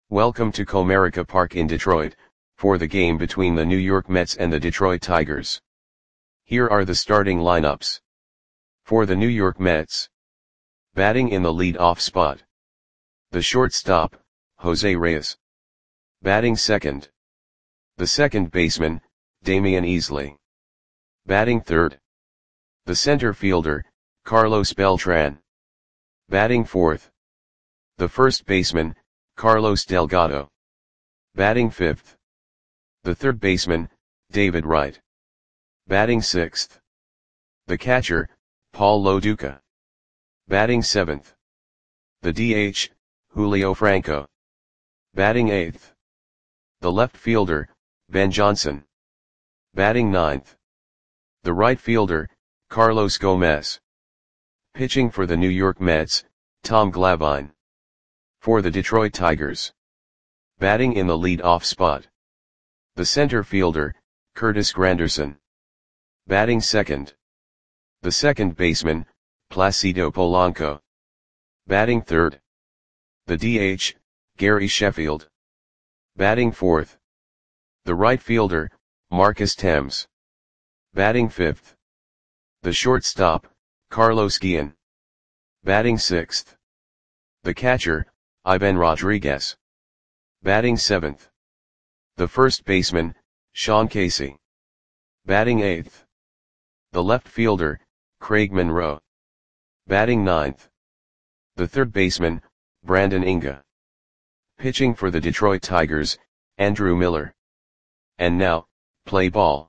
Welcome to Comerica Park in Detroit, for the game between the New York Mets and the Detroit Tigers. Here are the starting lineups. For the New York Mets. Batting in the lead-off spot. The shortstop, Jose Reyes. Batting second. The second baseman, Damian Easley. Batting third. The center fielder, Carlos Beltran. Batting fourth. The first baseman, Carlos Delgado. Batting fifth. The third baseman, David Wright. Batting sixth. The catcher, Paul Lo Duca. Batting seventh. The DH, Julio Franco. Batting eighth. The left fielder, Ben Johnson. Batting ninth. The right fielder, Carlos Gomez. Pitching for the New York Mets, Tom Glavine. For the Detroit Tigers. Batting in the lead-off spot. The center fielder, Curtis Granderson. Batting second. The second baseman, Placido Polanco. Batting third. The DH, Gary Sheffield. Batting fourth. The right fielder, Marcus Thames. Batting fifth. The shortstop, Carlos Guillen. Batting sixth. The catcher, Ivan Rodriguez. Batting seventh. The first baseman, Sean Casey. Batting eighth. The left fielder, Craig Monroe. Batting ninth. The third baseman, Brandon Inga. Pitching for the Detroit Tigers, Andrew Miller. And now, play ball.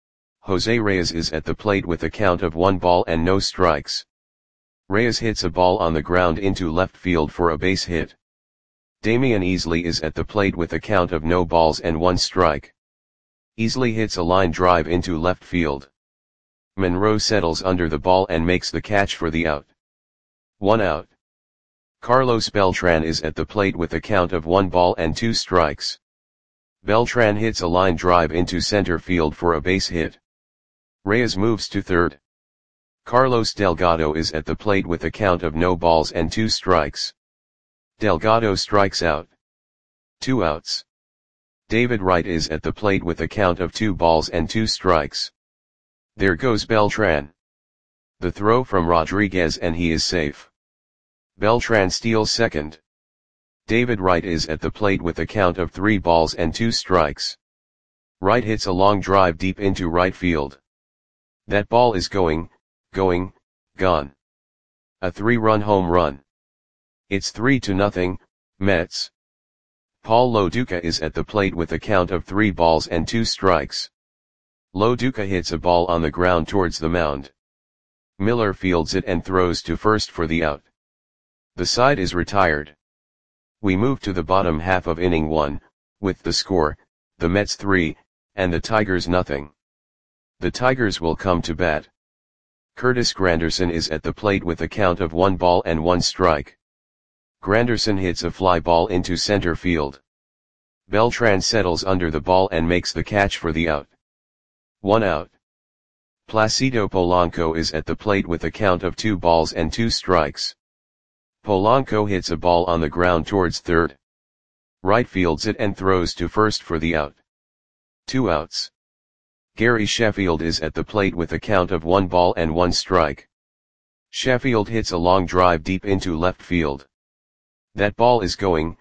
Jose Reyes is at the plate with a count of 1 ball and no strikes. Reyes hits a ball on the ground into left field for a base hit. Damian Easley is at the plate with a count of no balls and 1 strike. Easley hits a line drive into left field. Monroe settles under the ball and makes the catch for the out. 1 out. Carlos Beltran is at the plate with a count of 1 ball and 2 strikes. Beltran hits a line drive into center field for a base hit. Reyes moves to third. Carlos Delgado is at the plate with a count of no balls and 2 strikes. Delgado strikes out. 2 outs. David Wright is at the plate with a count of 2 balls and 2 strikes. There goes Beltran. The throw from Rodriguez and he is safe. Beltran steals second. David Wright is at the plate with a count of 3 balls and 2 strikes. Wright hits a long drive deep into right field. That ball is gone. A 3-run home run. It's 3-0, Mets. Paul Lo Duca is at the plate with a count of 3 balls and 2 strikes. Lo Duca hits a ball on the ground towards the mound. Miller fields it and throws to first for the out. The side is retired. We move to the bottom half of inning 1, with the score, the Mets 3, and the Tigers nothing. The Tigers will come to bat. Curtis Granderson is at the plate with a count of 1 ball and 1 strike. Granderson hits a fly ball into center field. Beltran settles under the ball and makes the catch for the out. 1 out. Placido Polanco is at the plate with a count of 2 balls and 2 strikes. Polanco hits a ball on the ground towards third. Wright fields it and throws to first for the out. 2 outs. Gary Sheffield is at the plate with a count of 1 ball and 1 strike. Sheffield hits a long drive deep into left field. That ball is gone.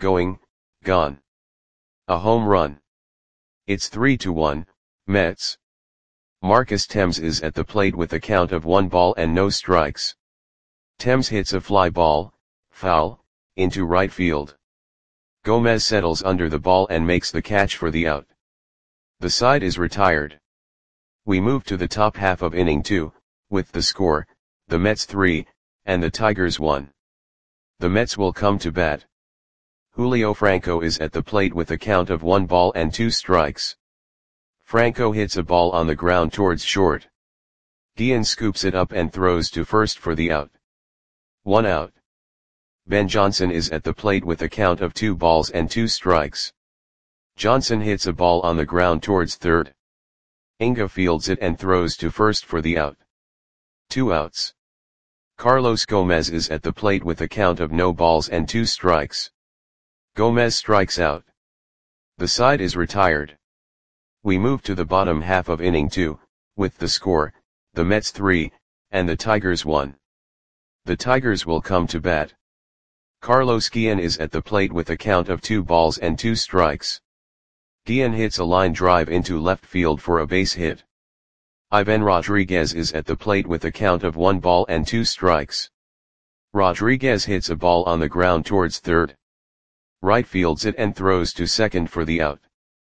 A home run. It's 3-1, Mets. Marcus Thames is at the plate with a count of 1 ball and no strikes. Thames hits a fly ball, foul, into right field. Gomez settles under the ball and makes the catch for the out. The side is retired. We move to the top half of inning 2, with the score, the Mets 3, and the Tigers 1. The Mets will come to bat. Julio Franco is at the plate with a count of 1 ball and 2 strikes. Franco hits a ball on the ground towards short. Guillen scoops it up and throws to first for the out. 1 out. Ben Johnson is at the plate with a count of 2 balls and 2 strikes. Johnson hits a ball on the ground towards third. Inga fields it and throws to first for the out. 2 outs. Carlos Gomez is at the plate with a count of no balls and 2 strikes. Gomez strikes out. The side is retired. We move to the bottom half of inning 2, with the score, the Mets 3, and the Tigers 1. The Tigers will come to bat. Carlos Guillen is at the plate with a count of 2 balls and 2 strikes. Guillen hits a line drive into left field for a base hit. Ivan Rodriguez is at the plate with a count of 1 ball and 2 strikes. Rodriguez hits a ball on the ground towards third. Right fields it and throws to second for the out.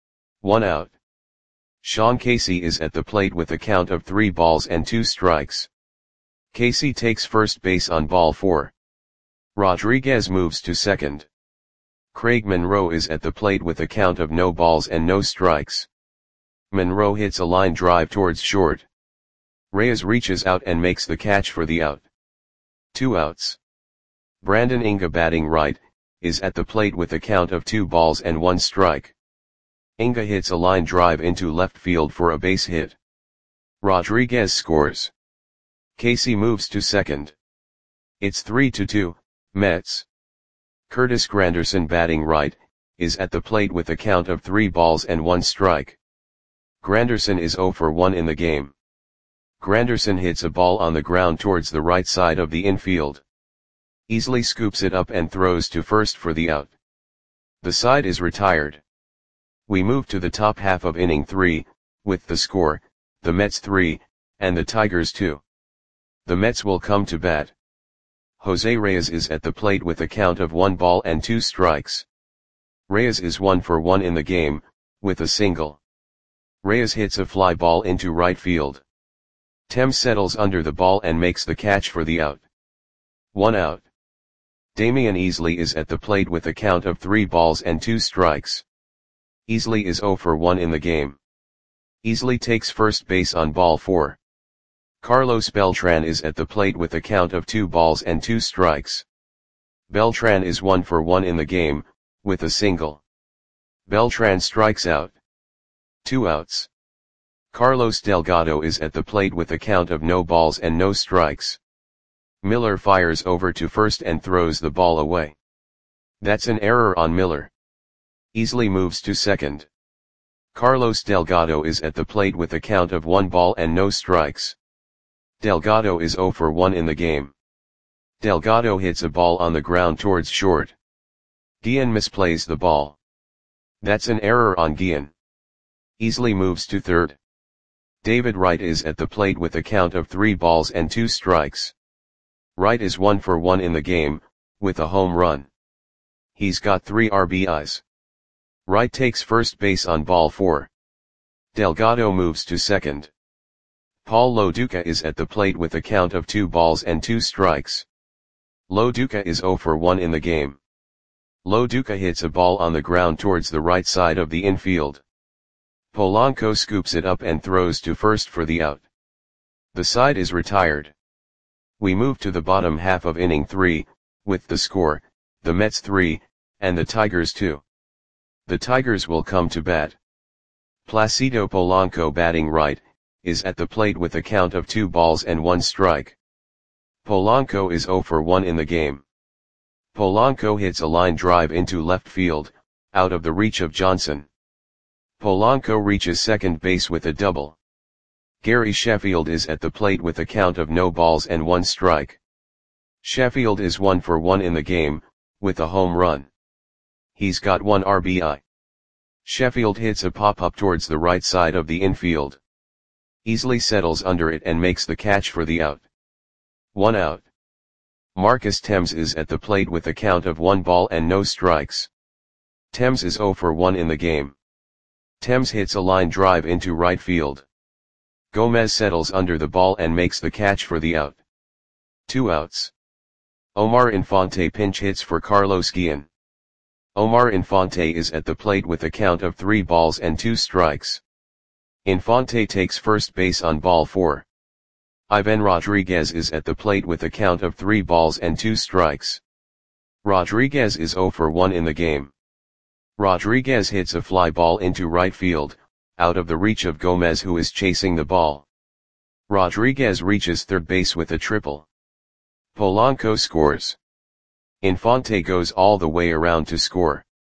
1 out. Sean Casey is at the plate with a count of 3 balls and 2 strikes. Casey takes first base on ball 4. Rodriguez moves to second. Craig Monroe is at the plate with a count of no balls and no strikes. Monroe hits a line drive towards short. Reyes reaches out and makes the catch for the out. 2 outs. Brandon Inga, batting right, is at the plate with a count of 2 balls and 1 strike. Inga hits a line drive into left field for a base hit. Rodriguez scores. Casey moves to second. It's 3-2, Mets. Curtis Granderson, batting right, is at the plate with a count of 3 balls and 1 strike. Granderson is 0 for 1 in the game. Granderson hits a ball on the ground towards the right side of the infield. Easily scoops it up and throws to first for the out. The side is retired. We move to the top half of inning 3, with the score, the Mets 3, and the Tigers 2. The Mets will come to bat. Jose Reyes is at the plate with a count of 1 ball and 2 strikes. Reyes is 1 for 1 in the game, with a single. Reyes hits a fly ball into right field. Thames settles under the ball and makes the catch for the out. 1 out. Damian Easley is at the plate with a count of 3 balls and 2 strikes. Easley is 0 for 1 in the game. Easley takes first base on ball 4. Carlos Beltran is at the plate with a count of 2 balls and 2 strikes. Beltran is 1 for 1 in the game, with a single. Beltran strikes out. 2 outs. Carlos Delgado is at the plate with a count of no balls and no strikes. Miller fires over to first and throws the ball away. That's an error on Miller. Easley moves to second. Carlos Delgado is at the plate with a count of 1 ball and no strikes. Delgado is 0 for 1 in the game. Delgado hits a ball on the ground towards short. Guillen misplays the ball. That's an error on Guillen. Easley moves to third. David Wright is at the plate with a count of 3 balls and 2 strikes. Wright is 1 for 1 in the game, with a home run. He's got 3 RBIs. Wright takes first base on ball 4. Delgado moves to second. Paul Loduca is at the plate with a count of 2 balls and 2 strikes. Loduca is 0 for 1 in the game. Loduca hits a ball on the ground towards the right side of the infield. Polanco scoops it up and throws to first for the out. The side is retired. We move to the bottom half of inning 3, with the score, the Mets 3, and the Tigers 2. The Tigers will come to bat. Placido Polanco, batting right, is at the plate with a count of 2 balls and 1 strike. Polanco is 0 for 1 in the game. Polanco hits a line drive into left field, out of the reach of Johnson. Polanco reaches second base with a double. Gary Sheffield is at the plate with a count of no balls and 1 strike. Sheffield is 1 for 1 in the game, with a home run. He's got 1 RBI. Sheffield hits a pop-up towards the right side of the infield. Easley settles under it and makes the catch for the out. 1 out. Marcus Thames is at the plate with a count of 1 ball and no strikes. Thames is 0 for 1 in the game. Thames hits a line drive into right field. Gomez settles under the ball and makes the catch for the out. 2 outs. Omar Infante pinch hits for Carlos Guillen. Omar Infante is at the plate with a count of 3 balls and 2 strikes. Infante takes first base on ball 4. Ivan Rodriguez is at the plate with a count of 3 balls and 2 strikes. Rodriguez is 0 for 1 in the game. Rodriguez hits a fly ball into right field, out of the reach of Gomez, who is chasing the ball. Rodriguez reaches third base with a triple. Polanco scores. Infante goes all the way around to score.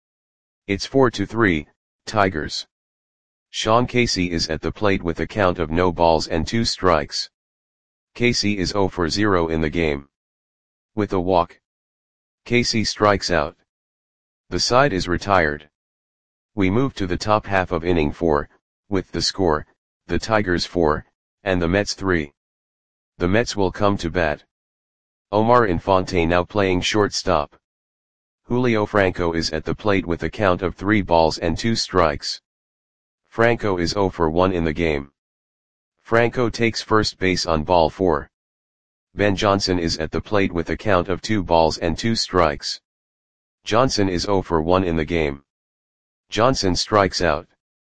It's 4-3, Tigers. Sean Casey is at the plate with a count of no balls and 2 strikes. Casey is 0 for 0 in the game. With a walk, Casey strikes out. The side is retired. We move to the top half of inning 4, with the score, the Tigers 4, and the Mets 3. The Mets will come to bat. Omar Infante now playing shortstop. Julio Franco is at the plate with a count of 3 balls and 2 strikes. Franco is 0 for 1 in the game. Franco takes first base on ball 4. Ben Johnson is at the plate with a count of 2 balls and 2 strikes. Johnson is 0 for 1 in the game. Johnson strikes out.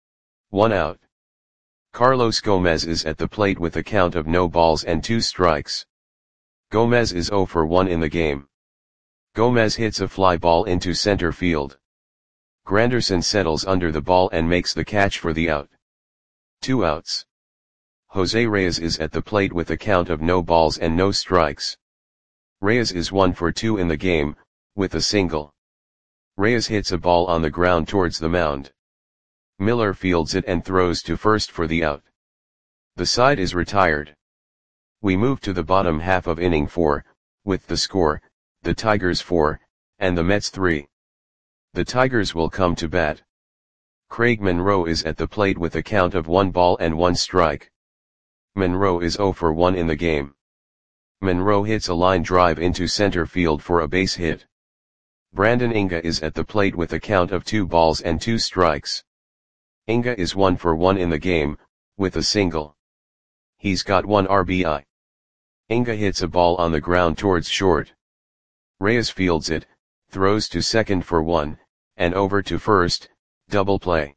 1 out. Carlos Gomez is at the plate with a count of no balls and 2 strikes. Gomez is 0 for 1 in the game. Gomez hits a fly ball into center field. Granderson settles under the ball and makes the catch for the out. 2 outs. Jose Reyes is at the plate with a count of no balls and no strikes. Reyes is 1 for 2 in the game, with a single. Reyes hits a ball on the ground towards the mound. Miller fields it and throws to first for the out. The side is retired. We move to the bottom half of inning 4, with the score, the Tigers 4, and the Mets 3. The Tigers will come to bat. Craig Monroe is at the plate with a count of 1 ball and 1 strike. Monroe is 0 for 1 in the game. Monroe hits a line drive into center field for a base hit. Brandon Inga is at the plate with a count of 2 balls and 2 strikes. Inga is 1 for 1 in the game, with a single. He's got 1 RBI. Inga hits a ball on the ground towards short. Reyes fields it, throws to second for 1, and over to first, double play.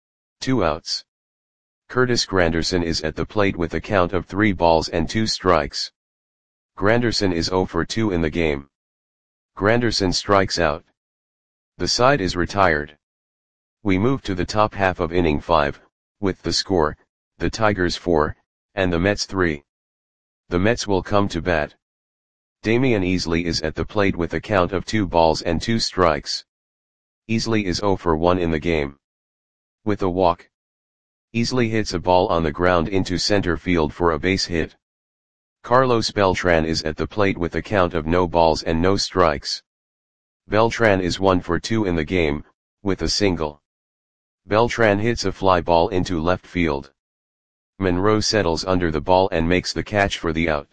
2 outs. Curtis Granderson is at the plate with a count of 3 balls and 2 strikes. Granderson is 0 for 2 in the game. Granderson strikes out. The side is retired. We move to the top half of inning 5, with the score, the Tigers 4, and the Mets 3. The Mets will come to bat. Damian Easley is at the plate with a count of 2 balls and 2 strikes. Easley is 0 for 1 in the game. With a walk, Easley hits a ball on the ground into center field for a base hit. Carlos Beltran is at the plate with a count of no balls and no strikes. Beltran is 1 for 2 in the game, with a single. Beltran hits a fly ball into left field. Monroe settles under the ball and makes the catch for the out.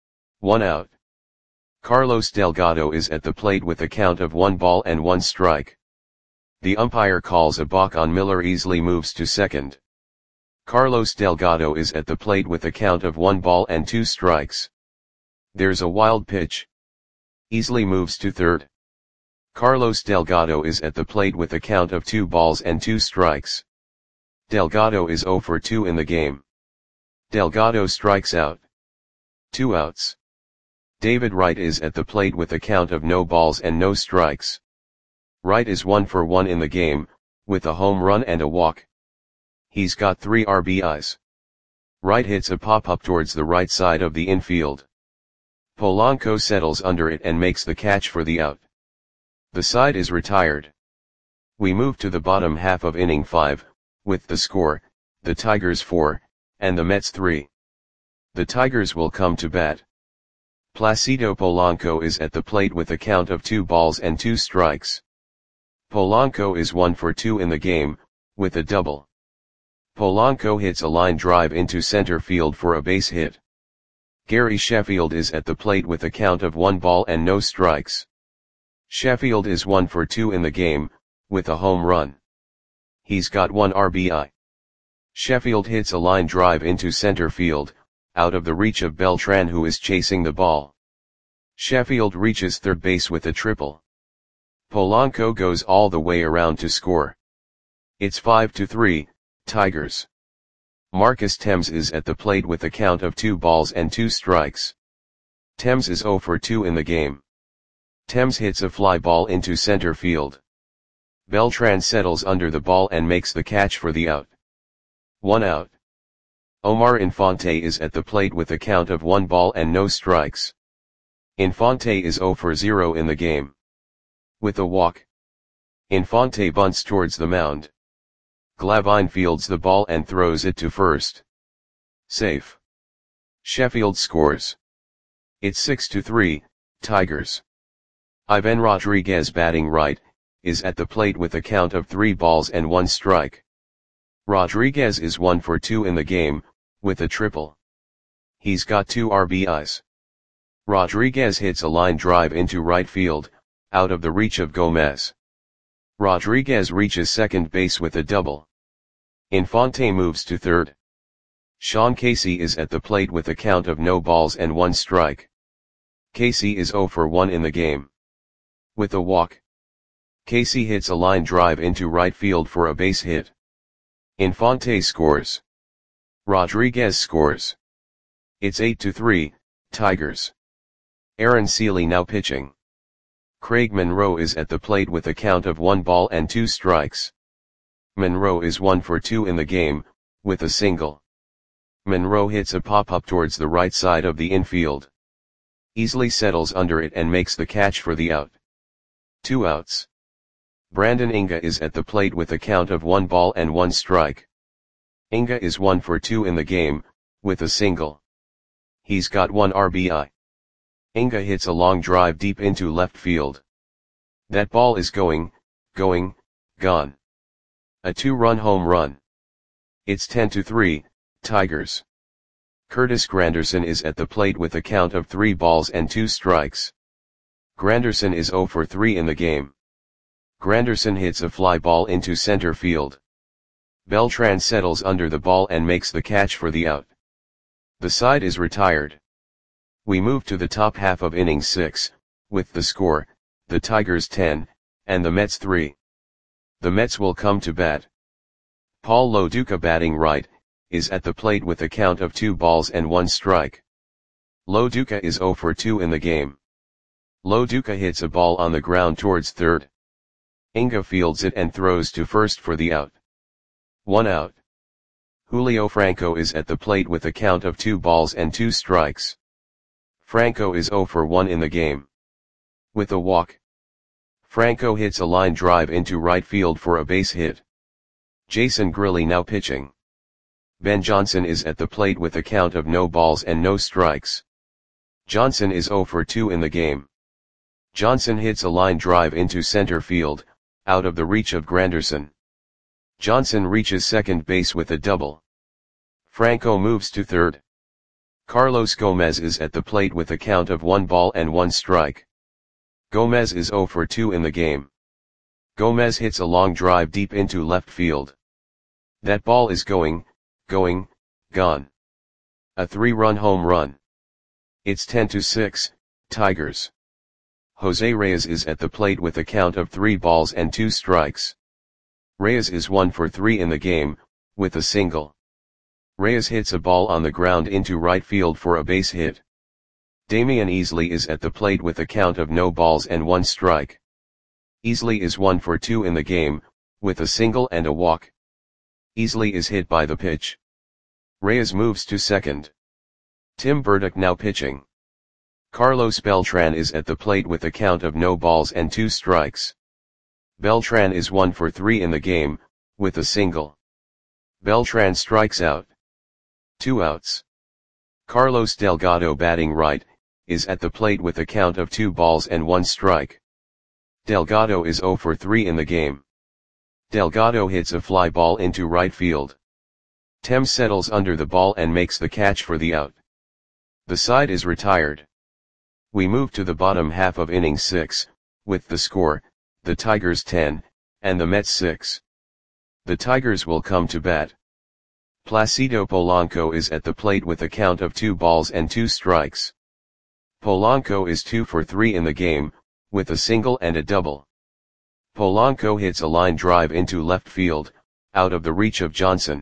1 out. Carlos Delgado is at the plate with a count of 1 ball and 1 strike. The umpire calls a balk on Miller. Easley moves to second. Carlos Delgado is at the plate with a count of 1 ball and 2 strikes. There's a wild pitch. Easley moves to third. Carlos Delgado is at the plate with a count of 2 balls and 2 strikes. Delgado is 0 for 2 in the game. Delgado strikes out. 2 outs. David Wright is at the plate with a count of no balls and no strikes. Wright is 1 for 1 in the game, with a home run and a walk. He's got 3 RBIs. Wright hits a pop-up towards the right side of the infield. Polanco settles under it and makes the catch for the out. The side is retired. We move to the bottom half of inning 5, with the score, the Tigers 4, and the Mets 3. The Tigers will come to bat. Placido Polanco is at the plate with a count of 2 balls and 2 strikes. Polanco is 1 for 2 in the game, with a double. Polanco hits a line drive into center field for a base hit. Gary Sheffield is at the plate with a count of 1 ball and no strikes. Sheffield is 1 for 2 in the game, with a home run. He's got 1 RBI. Sheffield hits a line drive into center field, out of the reach of Beltran, who is chasing the ball. Sheffield reaches third base with a triple. Polanco goes all the way around to score. It's 5-3, Tigers. Marcus Thames is at the plate with a count of 2 balls and 2 strikes. Thames is 0 for 2 in the game. Thames hits a fly ball into center field. Beltran settles under the ball and makes the catch for the out. 1 out. Omar Infante is at the plate with a count of 1 ball and no strikes. Infante is 0 for 0 in the game. With a walk, Infante bunts towards the mound. Glavine fields the ball and throws it to first. Safe. Sheffield scores. It's 6-3, Tigers. Ivan Rodriguez, batting right, is at the plate with a count of 3 balls and 1 strike. Rodriguez is 1 for 2 in the game, with a triple. He's got 2 RBIs. Rodriguez hits a line drive into right field, out of the reach of Gomez. Rodriguez reaches second base with a double. Infante moves to third. Sean Casey is at the plate with a count of no balls and 1 strike. Casey is 0 for 1 in the game. With a walk, Casey hits a line drive into right field for a base hit. Infante scores. Rodriguez scores. It's 8-3, Tigers. Aaron Seeley now pitching. Craig Monroe is at the plate with a count of 1 ball and 2 strikes. Monroe is 1 for 2 in the game, with a single. Monroe hits a pop-up towards the right side of the infield. Easily settles under it and makes the catch for the out. 2 outs. Brandon Inga is at the plate with a count of 1 ball and 1 strike. Inga is 1 for 2 in the game, with a single. He's got 1 RBI. Inga hits a long drive deep into left field. That ball is going, gone. A 2-run home run. It's 10-3, Tigers. Curtis Granderson is at the plate with a count of 3 balls and 2 strikes. Granderson is 0 for 3 in the game. Granderson hits a fly ball into center field. Beltran settles under the ball and makes the catch for the out. The side is retired. We move to the top half of inning 6, with the score, the Tigers 10, and the Mets 3. The Mets will come to bat. Paul Lo Duca, batting right, is at the plate with a count of 2 balls and 1 strike. Lo Duca is 0 for 2 in the game. Lo Duca hits a ball on the ground towards third. Inga fields it and throws to first for the out. 1 out. Julio Franco is at the plate with a count of 2 balls and 2 strikes. Franco is 0 for 1 in the game. With a walk, Franco hits a line drive into right field for a base hit. Jason Grilli now pitching. Ben Johnson is at the plate with a count of no balls and no strikes. Johnson is 0 for 2 in the game. Johnson hits a line drive into center field, out of the reach of Granderson. Johnson reaches second base with a double. Franco moves to third. Carlos Gomez is at the plate with a count of 1 ball and 1 strike. Gomez is 0 for 2 in the game. Gomez hits a long drive deep into left field. That ball is going, gone. A 3-run home run. It's 10-6, Tigers. Jose Reyes is at the plate with a count of 3 balls and 2 strikes. Reyes is 1 for 3 in the game, with a single. Reyes hits a ball on the ground into right field for a base hit. Damian Easley is at the plate with a count of no balls and 1 strike. Easley is 1 for 2 in the game, with a single and a walk. Easley is hit by the pitch. Reyes moves to second. Tim Burdick now pitching. Carlos Beltran is at the plate with a count of no balls and 2 strikes. Beltran is 1 for 3 in the game, with a single. Beltran strikes out. 2 outs. Carlos Delgado, batting right, is at the plate with a count of 2 balls and 1 strike. Delgado is 0 for 3 in the game. Delgado hits a fly ball into right field. Tem settles under the ball and makes the catch for the out. The side is retired. We move to the bottom half of inning 6, with the score, the Tigers 10, and the Mets 6. The Tigers will come to bat. Placido Polanco is at the plate with a count of 2 balls and 2 strikes. Polanco is 2 for 3 in the game, with a single and a double. Polanco hits a line drive into left field, out of the reach of Johnson.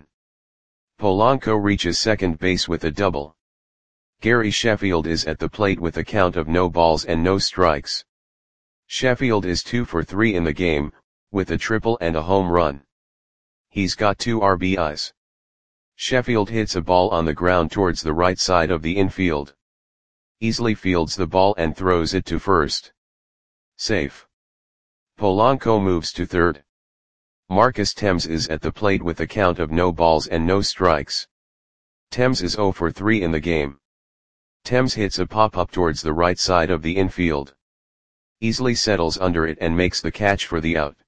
Polanco reaches second base with a double. Gary Sheffield is at the plate with a count of no balls and no strikes. Sheffield is 2 for 3 in the game, with a triple and a home run. He's got 2 RBIs. Sheffield hits a ball on the ground towards the right side of the infield. Easley fields the ball and throws it to first. Safe. Polanco moves to third. Marcus Thames is at the plate with a count of no balls and no strikes. Thames is 0 for 3 in the game. Thames hits a pop-up towards the right side of the infield. Easily settles under it and makes the catch for the out.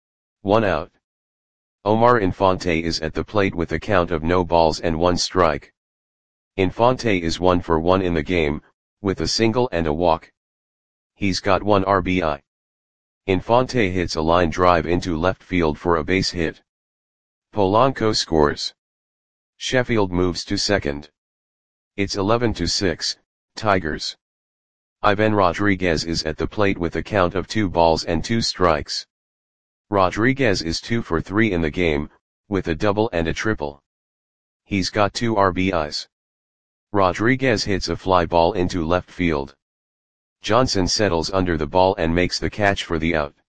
1 out. Omar Infante is at the plate with a count of no balls and 1 strike. Infante is 1 for 1 in the game, with a single and a walk. He's got 1 RBI. Infante hits a line drive into left field for a base hit. Polanco scores. Sheffield moves to second. It's 11-6, Tigers. Ivan Rodriguez is at the plate with a count of 2 balls and 2 strikes. Rodriguez is 2 for 3 in the game, with a double and a triple. He's got 2 RBIs. Rodriguez hits a fly ball into left field. Johnson settles under the ball and makes the catch for the out.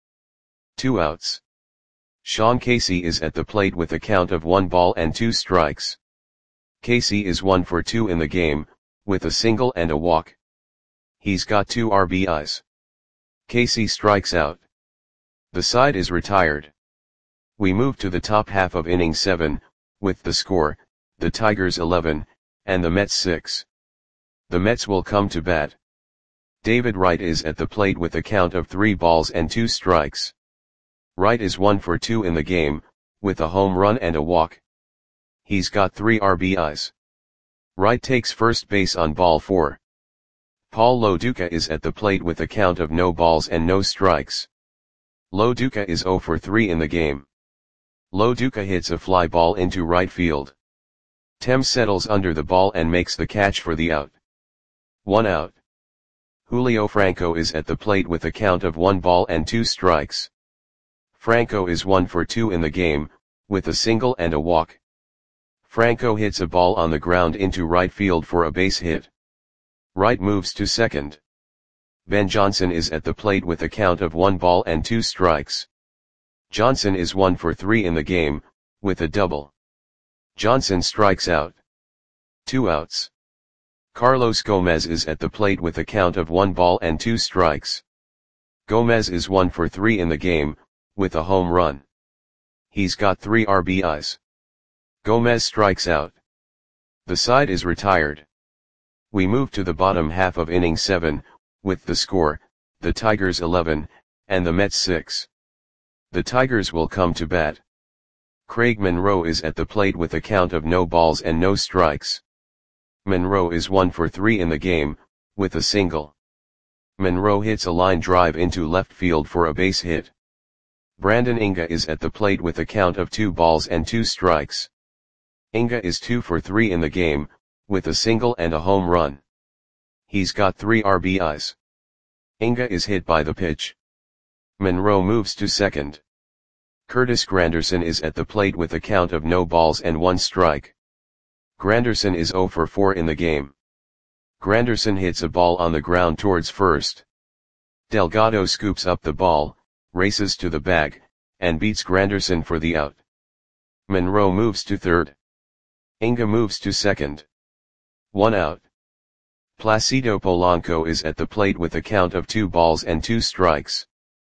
2 outs. Sean Casey is at the plate with a count of 1 ball and 2 strikes. Casey is 1 for 2 in the game, with a single and a walk. He's got 2 RBIs. Casey strikes out. The side is retired. We move to the top half of inning 7, with the score, the Tigers 11, and the Mets 6. The Mets will come to bat. David Wright is at the plate with a count of 3 balls and 2 strikes. Wright is 1 for 2 in the game, with a home run and a walk. He's got 3 RBIs. Wright takes first base on ball 4. Paul Loduca is at the plate with a count of no balls and no strikes. Loduca is 0 for 3 in the game. Loduca hits a fly ball into right field. Thames settles under the ball and makes the catch for the out. 1 out. Julio Franco is at the plate with a count of 1 ball and 2 strikes. Franco is 1 for 2 in the game, with a single and a walk. Franco hits a ball on the ground into right field for a base hit. Wright moves to second. Ben Johnson is at the plate with a count of 1 ball and 2 strikes. Johnson is 1 for 3 in the game, with a double. Johnson strikes out. 2 outs. Carlos Gomez is at the plate with a count of 1 ball and 2 strikes. Gomez is 1 for 3 in the game, with a home run. He's got 3 RBIs. Gomez strikes out. The side is retired. We move to the bottom half of inning 7, with the score, the Tigers 11, and the Mets 6. The Tigers will come to bat. Craig Monroe is at the plate with a count of no balls and no strikes. Monroe is 1 for 3 in the game, with a single. Monroe hits a line drive into left field for a base hit. Brandon Inga is at the plate with a count of 2 balls and 2 strikes. Inga is 2 for 3 in the game, with a single and a home run. He's got 3 RBIs. Inga is hit by the pitch. Monroe moves to second. Curtis Granderson is at the plate with a count of no balls and 1 strike. Granderson is 0 for 4 in the game. Granderson hits a ball on the ground towards first. Delgado scoops up the ball, races to the bag, and beats Granderson for the out. Monroe moves to third. Inga moves to second. 1 out. Placido Polanco is at the plate with a count of 2 balls and 2 strikes.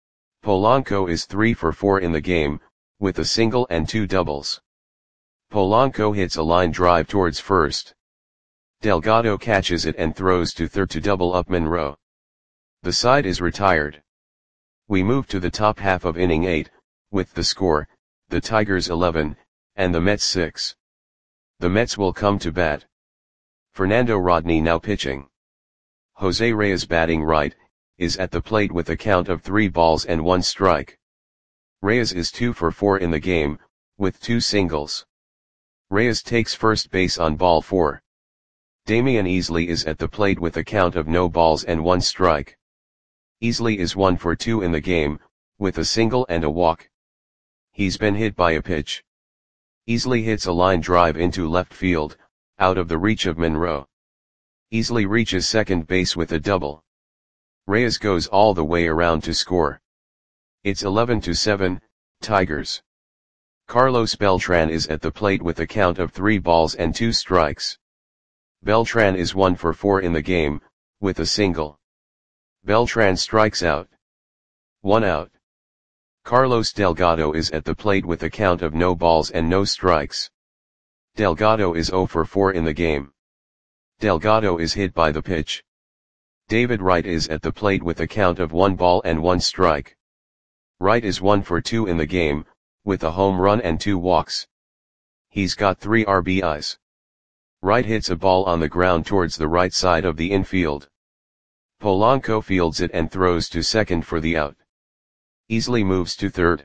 Polanco is 3 for 4 in the game, with a single and 2 doubles. Polanco hits a line drive towards first. Delgado catches it and throws to third to double up Monroe. The side is retired. We move to the top half of inning 8, with the score, the Tigers 11, and the Mets 6. The Mets will come to bat. Fernando Rodney now pitching. Jose Reyes batting right, is at the plate with a count of 3 balls and 1 strike. Reyes is 2 for 4 in the game, with 2 singles. Reyes takes first base on ball 4. Damian Easley is at the plate with a count of no balls and 1 strike. Easley is 1 for 2 in the game, with a single and a walk. He's been hit by a pitch. Easley hits a line drive into left field, out of the reach of Monroe. Easley reaches second base with a double. Reyes goes all the way around to score. It's 11-7, Tigers. Carlos Beltran is at the plate with a count of 3 balls and 2 strikes. Beltran is 1 for 4 in the game, with a single. Beltran strikes out. 1 out. Carlos Delgado is at the plate with a count of no balls and no strikes. Delgado is 0 for 4 in the game. Delgado is hit by the pitch. David Wright is at the plate with a count of 1 ball and 1 strike. Wright is 1 for 2 in the game, with a home run and 2 walks. He's got 3 RBIs. Wright hits a ball on the ground towards the right side of the infield. Polanco fields it and throws to second for the out. Easily moves to third.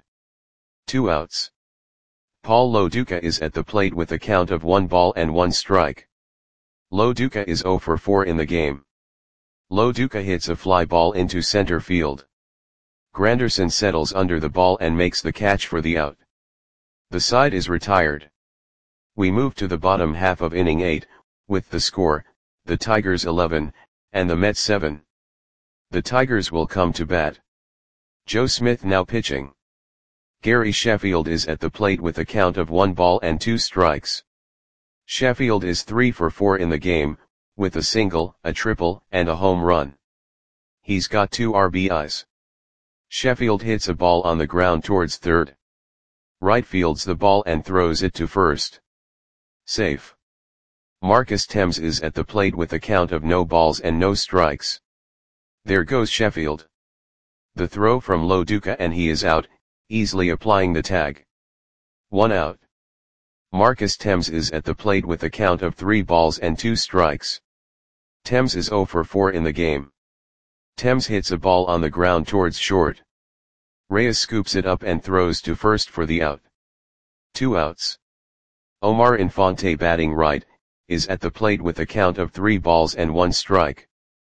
2 outs. Paul Loduca is at the plate with a count of 1 ball and 1 strike. Loduca is 0 for 4 in the game. Loduca hits a fly ball into center field. Granderson settles under the ball and makes the catch for the out. The side is retired. We move to the bottom half of inning 8, with the score, the Tigers 11, and the Mets 7. The Tigers will come to bat. Joe Smith now pitching. Gary Sheffield is at the plate with a count of 1 ball and 2 strikes. Sheffield is 3 for 4 in the game, with a single, a triple, and a home run. He's got 2 RBIs. Sheffield hits a ball on the ground towards third. Wright fields the ball and throws it to first. Safe. Marcus Thames is at the plate with a count of no balls and no strikes. There goes Sheffield. The throw from Loduca and he is out, easily applying the tag. 1 out. Marcus Thames is at the plate with a count of 3 balls and 2 strikes. Thames is 0 for 4 in the game. Thames hits a ball on the ground towards short. Reyes scoops it up and throws to first for the out. 2 outs. Omar Infante batting right, is at the plate with a count of 3 balls and 1 strike.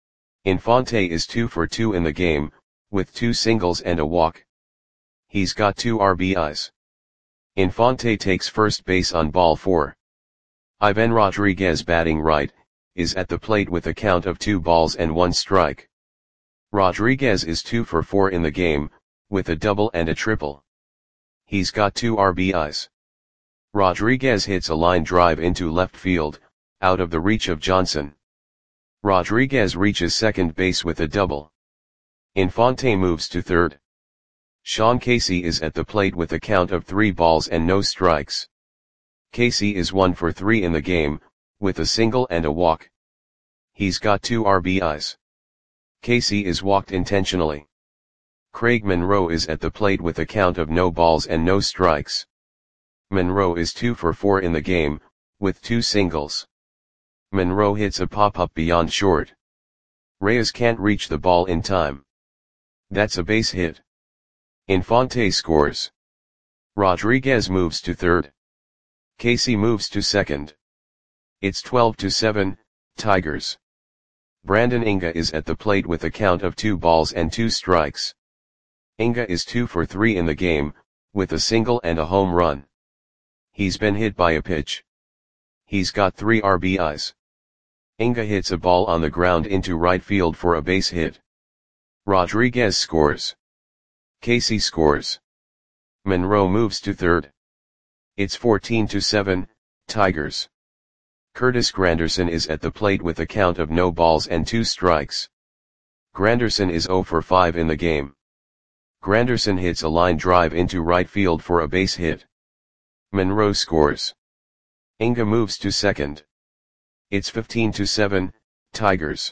Infante is 2 for 2 in the game, with 2 singles and a walk. He's got 2 RBIs. Infante takes first base on ball 4. Ivan Rodriguez batting right, is at the plate with a count of 2 balls and 1 strike. Rodriguez is 2 for 4 in the game, with a double and a triple. He's got 2 RBIs. Rodriguez hits a line drive into left field, out of the reach of Johnson. Rodriguez reaches second base with a double. Infante moves to third. Sean Casey is at the plate with a count of 3 balls and no strikes. Casey is 1 for 3 in the game, with a single and a walk. He's got 2 RBIs. Casey is walked intentionally. Craig Monroe is at the plate with a count of no balls and no strikes. Monroe is 2 for 4 in the game, with 2 singles. Monroe hits a pop-up beyond short. Reyes can't reach the ball in time. That's a base hit. Infante scores. Rodriguez moves to third. Casey moves to second. It's 12-7, Tigers. Brandon Inga is at the plate with a count of 2 balls and 2 strikes. Inga is 2 for 3 in the game, with a single and a home run. He's been hit by a pitch. He's got 3 RBIs. Inga hits a ball on the ground into right field for a base hit. Rodriguez scores. Casey scores. Monroe moves to third. It's 14-7, Tigers. Curtis Granderson is at the plate with a count of no balls and 2 strikes. Granderson is 0 for 5 in the game. Granderson hits a line drive into right field for a base hit. Monroe scores. Inga moves to second. It's 15-7, Tigers.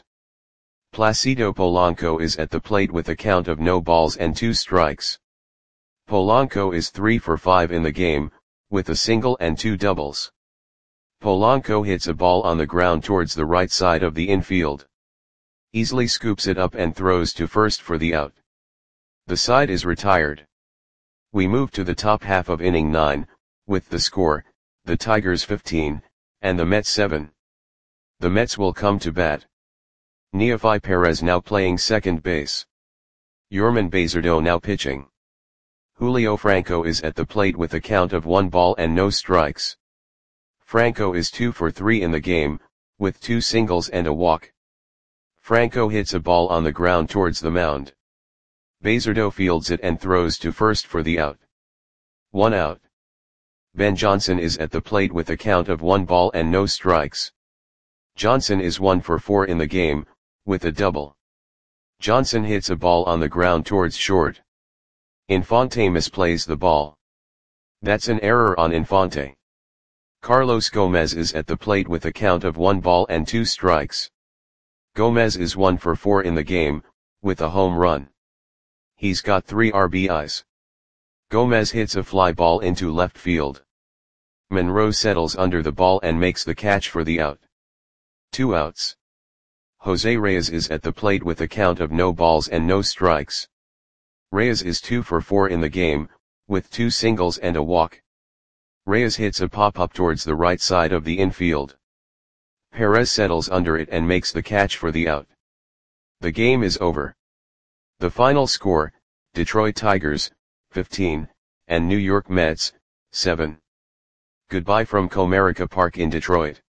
Placido Polanco is at the plate with a count of no balls and 2 strikes. Polanco is 3 for 5 in the game, with a single and 2 doubles. Polanco hits a ball on the ground towards the right side of the infield. Easily scoops it up and throws to first for the out. The side is retired. We move to the top half of inning 9, with the score, the Tigers 15, and the Mets 7. The Mets will come to bat. Neofi Perez now playing second base. Yorman Bazardo now pitching. Julio Franco is at the plate with a count of 1 ball and no strikes. Franco is 2 for 3 in the game, with 2 singles and a walk. Franco hits a ball on the ground towards the mound. Bazardo fields it and throws to first for the out. 1 out. Ben Johnson is at the plate with a count of 1 ball and no strikes. Johnson is 1 for 4 in the game, with a double. Johnson hits a ball on the ground towards short. Infante misplays the ball. That's an error on Infante. Carlos Gomez is at the plate with a count of 1 ball and 2 strikes. Gomez is 1 for 4 in the game, with a home run. He's got 3 RBIs. Gomez hits a fly ball into left field. Monroe settles under the ball and makes the catch for the out. 2 outs. Jose Reyes is at the plate with a count of no balls and no strikes. Reyes is 2 for 4 in the game, with 2 singles and a walk. Reyes hits a pop-up towards the right side of the infield. Perez settles under it and makes the catch for the out. The game is over. The final score, Detroit Tigers, 15, and New York Mets, 7. Goodbye from Comerica Park in Detroit.